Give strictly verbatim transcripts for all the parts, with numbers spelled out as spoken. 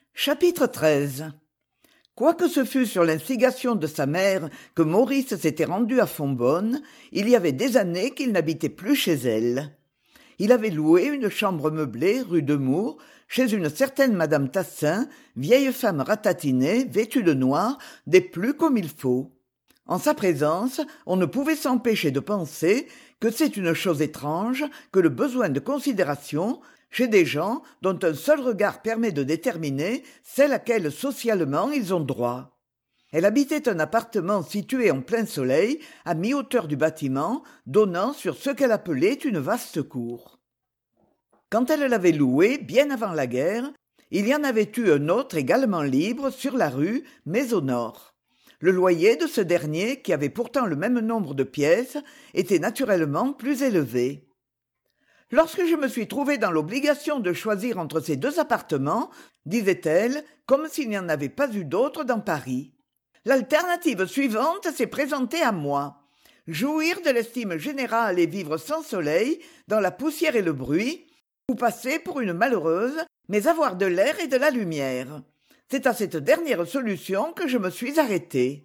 Chapitre treize. Quoique ce fût sur l'instigation de sa mère que Maurice s'était rendu à Fontbonne, il y avait des années qu'il n'habitait plus chez elle. Il avait loué une chambre meublée rue de Mours, chez une certaine madame Tassin, vieille femme ratatinée, vêtue de noir, des plus comme il faut. En sa présence, on ne pouvait s'empêcher de penser que c'est une chose étrange que le besoin de considération chez des gens dont un seul regard permet de déterminer celle à laquelle socialement ils ont droit. Elle habitait un appartement situé en plein soleil, à mi-hauteur du bâtiment, donnant sur ce qu'elle appelait une vaste cour. Quand elle l'avait loué, bien avant la guerre, il y en avait eu un autre également libre sur la rue, mais au nord. Le loyer de ce dernier, qui avait pourtant le même nombre de pièces, était naturellement plus élevé. Lorsque je me suis trouvée dans l'obligation de choisir entre ces deux appartements, disait-elle, comme s'il n'y en avait pas eu d'autres dans Paris, l'alternative suivante s'est présentée à moi. Jouir de l'estime générale et vivre sans soleil, dans la poussière et le bruit, ou passer pour une malheureuse, mais avoir de l'air et de la lumière. C'est à cette dernière solution que je me suis arrêtée.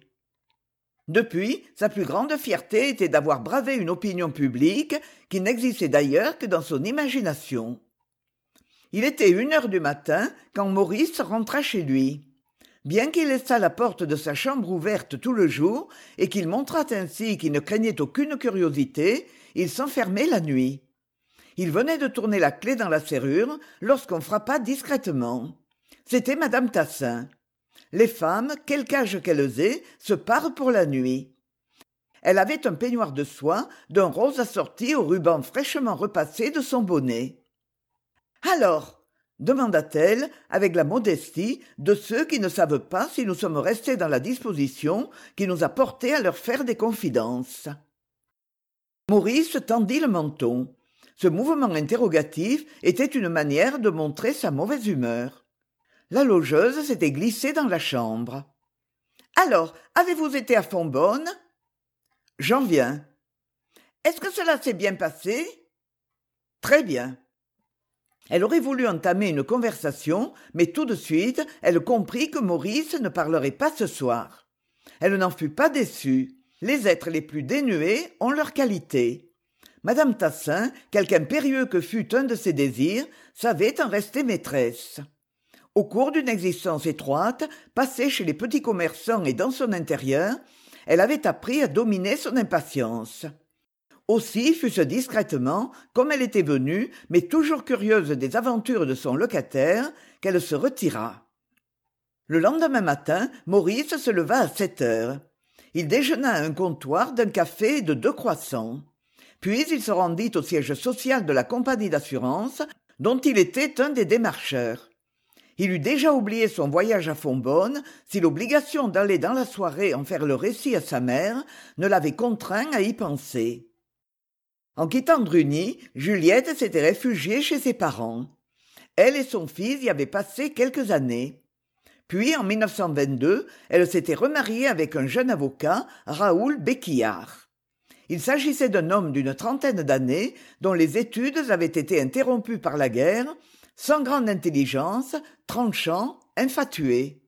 Depuis, sa plus grande fierté était d'avoir bravé une opinion publique qui n'existait d'ailleurs que dans son imagination. Il était une heure du matin quand Maurice rentra chez lui. Bien qu'il laissât la porte de sa chambre ouverte tout le jour et qu'il montrât ainsi qu'il ne craignait aucune curiosité, il s'enfermait la nuit. Il venait de tourner la clef dans la serrure lorsqu'on frappa discrètement. C'était madame Tassin. Les femmes, quelque âge qu'elles aient, se parent pour la nuit. Elle avait un peignoir de soie d'un rose assorti au ruban fraîchement repassé de son bonnet. « Alors ?» demanda-t-elle, avec la modestie de ceux qui ne savent pas si nous sommes restés dans la disposition qui nous a portés à leur faire des confidences. Maurice tendit le menton. Ce mouvement interrogatif était une manière de montrer sa mauvaise humeur. La logeuse s'était glissée dans la chambre. « Alors, avez-vous été à Fontbonne ?»« J'en viens. »« Est-ce que cela s'est bien passé ?»« Très bien. » Elle aurait voulu entamer une conversation, mais tout de suite, elle comprit que Maurice ne parlerait pas ce soir. Elle n'en fut pas déçue. Les êtres les plus dénués ont leurs qualités. Madame Tassin, quelque impérieux que fût un de ses désirs, savait en rester maîtresse. Au cours d'une existence étroite, passée chez les petits commerçants et dans son intérieur, elle avait appris à dominer son impatience. Aussi fût-ce discrètement, comme elle était venue, mais toujours curieuse des aventures de son locataire, qu'elle se retira. Le lendemain matin, Maurice se leva à sept heures. Il déjeuna à un comptoir d'un café et de deux croissants. Puis il se rendit au siège social de la compagnie d'assurance, dont il était un des démarcheurs. Il eût déjà oublié son voyage à Fontbonne si l'obligation d'aller dans la soirée en faire le récit à sa mère ne l'avait contraint à y penser. En quittant Drugny, Juliette s'était réfugiée chez ses parents. Elle et son fils y avaient passé quelques années. Puis, en mille neuf cent vingt-deux, elle s'était remariée avec un jeune avocat, Raoul Béquillard. Il s'agissait d'un homme d'une trentaine d'années dont les études avaient été interrompues par la guerre, sans grande intelligence, tranchant, infatué.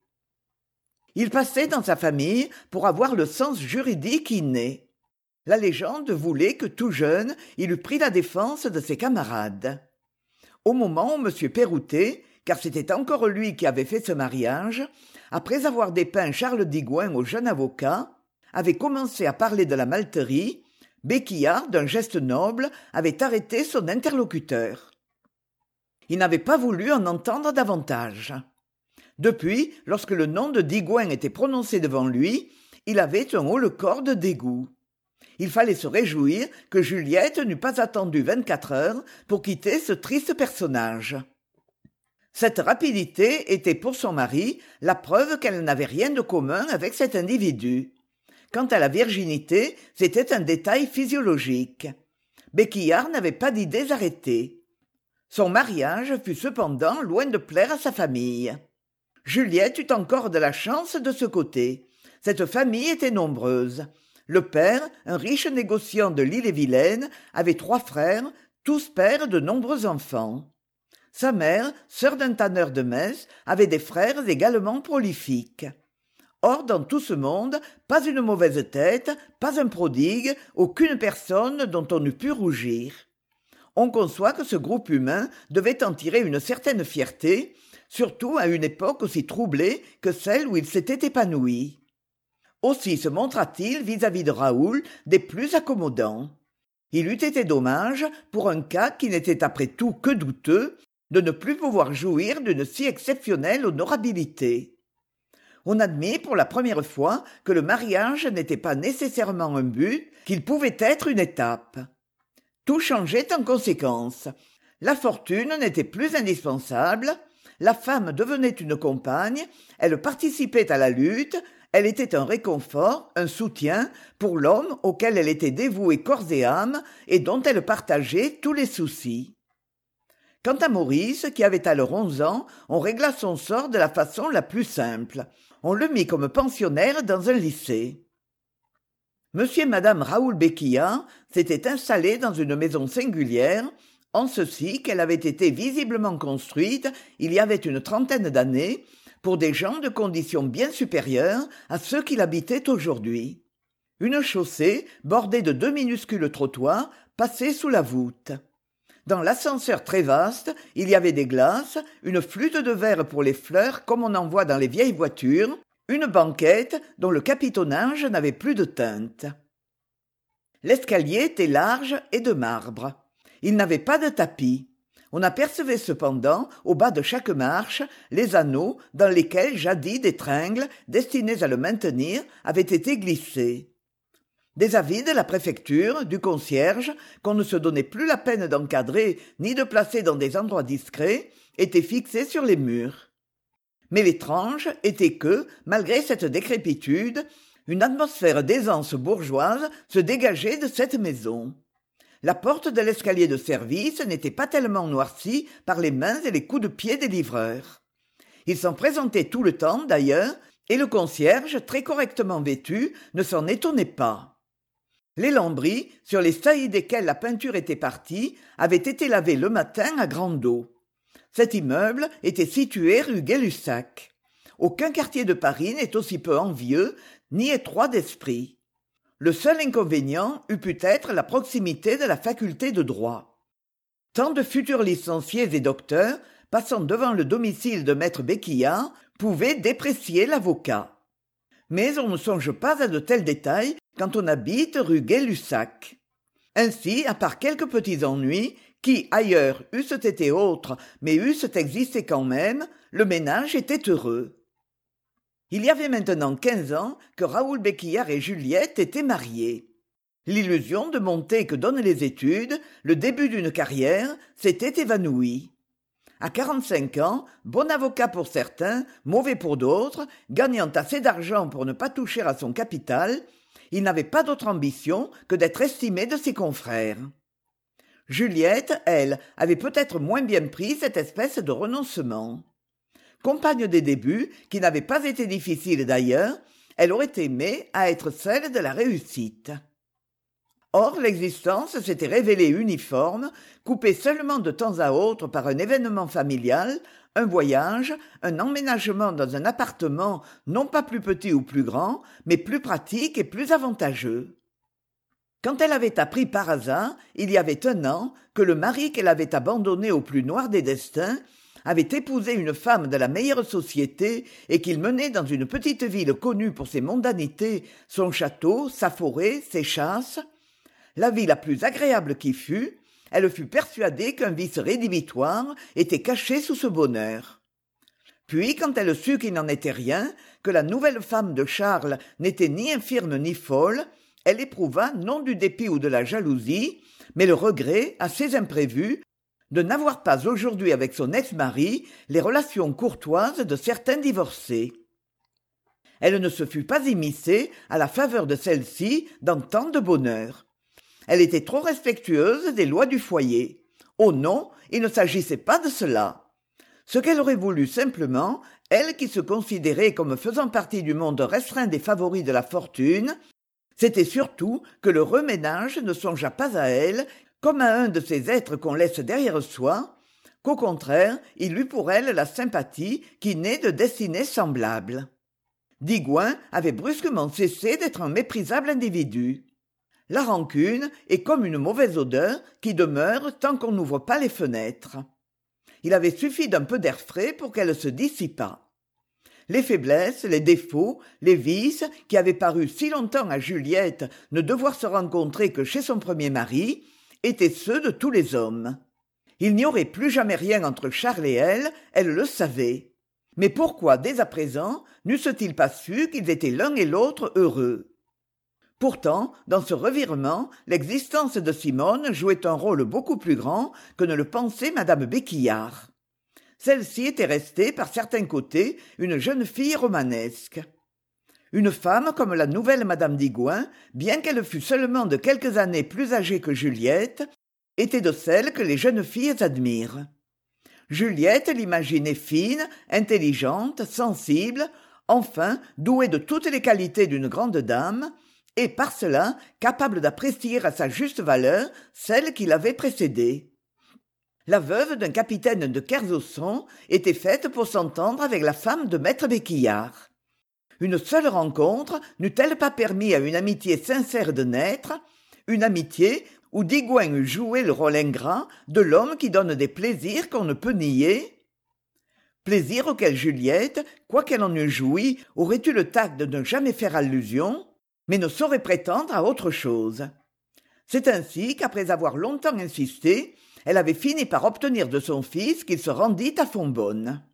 Il passait dans sa famille pour avoir le sens juridique inné. La légende voulait que tout jeune, il eût pris la défense de ses camarades. Au moment où M. Péroutet, car c'était encore lui qui avait fait ce mariage, après avoir dépeint Charles Digoin au jeune avocat, avait commencé à parler de la malterie, Béquillard, d'un geste noble, avait arrêté son interlocuteur. Il n'avait pas voulu en entendre davantage. Depuis, lorsque le nom de Digoin était prononcé devant lui, il avait un haut-le-corps de dégoût. Il fallait se réjouir que Juliette n'eût pas attendu vingt-quatre heures pour quitter ce triste personnage. Cette rapidité était pour son mari la preuve qu'elle n'avait rien de commun avec cet individu. Quant à la virginité, c'était un détail physiologique. Béquillard n'avait pas d'idées arrêtées. Son mariage fut cependant loin de plaire à sa famille. Juliette eut encore de la chance de ce côté. Cette famille était nombreuse. Le père, un riche négociant de l'Île-et-Vilaine, avait trois frères, tous pères de nombreux enfants. Sa mère, sœur d'un tanneur de Metz, avait des frères également prolifiques. Or, dans tout ce monde, pas une mauvaise tête, pas un prodigue, aucune personne dont on eût pu rougir. On conçoit que ce groupe humain devait en tirer une certaine fierté, surtout à une époque aussi troublée que celle où il s'était épanoui. Aussi se montra-t-il vis-à-vis de Raoul des plus accommodants. Il eût été dommage, pour un cas qui n'était après tout que douteux, de ne plus pouvoir jouir d'une si exceptionnelle honorabilité. On admit pour la première fois que le mariage n'était pas nécessairement un but, qu'il pouvait être une étape. Tout changeait en conséquence. La fortune n'était plus indispensable, la femme devenait une compagne, elle participait à la lutte, elle était un réconfort, un soutien pour l'homme auquel elle était dévouée corps et âme et dont elle partageait tous les soucis. Quant à Maurice, qui avait alors onze ans, on régla son sort de la façon la plus simple. On le mit comme pensionnaire dans un lycée. Monsieur et madame Raoul Béquillard s'étaient installés dans une maison singulière, en ceci qu'elle avait été visiblement construite il y avait une trentaine d'années, pour des gens de conditions bien supérieures à ceux qui l'habitaient aujourd'hui. Une chaussée, bordée de deux minuscules trottoirs, passait sous la voûte. Dans l'ascenseur très vaste, il y avait des glaces, une flûte de verre pour les fleurs comme on en voit dans les vieilles voitures, une banquette dont le capitonnage n'avait plus de teinte. L'escalier était large et de marbre. Il n'avait pas de tapis. On apercevait cependant, au bas de chaque marche, les anneaux dans lesquels jadis des tringles, destinées à le maintenir, avaient été glissés. Des avis de la préfecture, du concierge, qu'on ne se donnait plus la peine d'encadrer ni de placer dans des endroits discrets, étaient fixés sur les murs. Mais l'étrange était que, malgré cette décrépitude, une atmosphère d'aisance bourgeoise se dégageait de cette maison. La porte de l'escalier de service n'était pas tellement noircie par les mains et les coups de pied des livreurs. Ils s'en présentaient tout le temps, d'ailleurs, et le concierge, très correctement vêtu, ne s'en étonnait pas. Les lambris, sur les saillies desquels la peinture était partie, avaient été lavés le matin à grande eau. Cet immeuble était situé rue Gay-Lussac. Aucun quartier de Paris n'est aussi peu envieux, ni étroit d'esprit. Le seul inconvénient eût pu être la proximité de la faculté de droit. Tant de futurs licenciés et docteurs, passant devant le domicile de maître Béquillard, pouvaient déprécier l'avocat. Mais on ne songe pas à de tels détails quand on habite rue Gay-Lussac. Ainsi, à part quelques petits ennuis, qui, ailleurs, eussent été autres, mais eussent existé quand même, le ménage était heureux. Il y avait maintenant quinze ans que Raoul Béquillard et Juliette étaient mariés. L'illusion de monter que donnent les études, le début d'une carrière, s'était évanouie. À quarante-cinq ans, bon avocat pour certains, mauvais pour d'autres, gagnant assez d'argent pour ne pas toucher à son capital, il n'avait pas d'autre ambition que d'être estimé de ses confrères. Juliette, elle, avait peut-être moins bien pris cette espèce de renoncement. Compagne des débuts, qui n'avaient pas été difficiles d'ailleurs, elle aurait aimé à être celle de la réussite. Or, l'existence s'était révélée uniforme, coupée seulement de temps à autre par un événement familial, un voyage, un emménagement dans un appartement non pas plus petit ou plus grand, mais plus pratique et plus avantageux. Quand elle avait appris par hasard, il y avait un an, que le mari qu'elle avait abandonné au plus noir des destins avait épousé une femme de la meilleure société et qu'il menait dans une petite ville connue pour ses mondanités, son château, sa forêt, ses chasses, la vie la plus agréable qui fût, elle fut persuadée qu'un vice rédhibitoire était caché sous ce bonheur. Puis, quand elle sut qu'il n'en était rien, que la nouvelle femme de Charles n'était ni infirme ni folle, elle éprouva non du dépit ou de la jalousie, mais le regret, assez imprévu, de n'avoir pas aujourd'hui avec son ex-mari les relations courtoises de certains divorcés. Elle ne se fut pas immiscée à la faveur de celle-ci dans tant de bonheur. Elle était trop respectueuse des lois du foyer. Oh non, il ne s'agissait pas de cela. Ce qu'elle aurait voulu simplement, elle qui se considérait comme faisant partie du monde restreint des favoris de la fortune, c'était surtout que le reménage ne songeât pas à elle comme à un de ces êtres qu'on laisse derrière soi, qu'au contraire il eut pour elle la sympathie qui naît de destinées semblables. Digoin avait brusquement cessé d'être un méprisable individu. La rancune est comme une mauvaise odeur qui demeure tant qu'on n'ouvre pas les fenêtres. Il avait suffi d'un peu d'air frais pour qu'elle se dissipât. Les faiblesses, les défauts, les vices qui avaient paru si longtemps à Juliette ne devoir se rencontrer que chez son premier mari, étaient ceux de tous les hommes. Il n'y aurait plus jamais rien entre Charles et elle, elle le savait. Mais pourquoi, dès à présent, n'eussent-ils pas su qu'ils étaient l'un et l'autre heureux ? Pourtant, dans ce revirement, l'existence de Simone jouait un rôle beaucoup plus grand que ne le pensait madame Béquillard. Celle-ci était restée, par certains côtés, une jeune fille romanesque. Une femme comme la nouvelle madame Digoin, bien qu'elle fût seulement de quelques années plus âgée que Juliette, était de celles que les jeunes filles admirent. Juliette l'imaginait fine, intelligente, sensible, enfin douée de toutes les qualités d'une grande dame, et par cela capable d'apprécier à sa juste valeur celle qui l'avait précédée. La veuve d'un capitaine de Kersauson était faite pour s'entendre avec la femme de maître Béquillard. Une seule rencontre n'eût-elle pas permis à une amitié sincère de naître, une amitié où Digoin eût joué le rôle ingrat de l'homme qui donne des plaisirs qu'on ne peut nier? Plaisirs auxquels Juliette, quoiqu'elle en eût joui, aurait eu le tact de ne jamais faire allusion, mais ne saurait prétendre à autre chose. C'est ainsi qu'après avoir longtemps insisté, elle avait fini par obtenir de son fils qu'il se rendît à Fontbonne.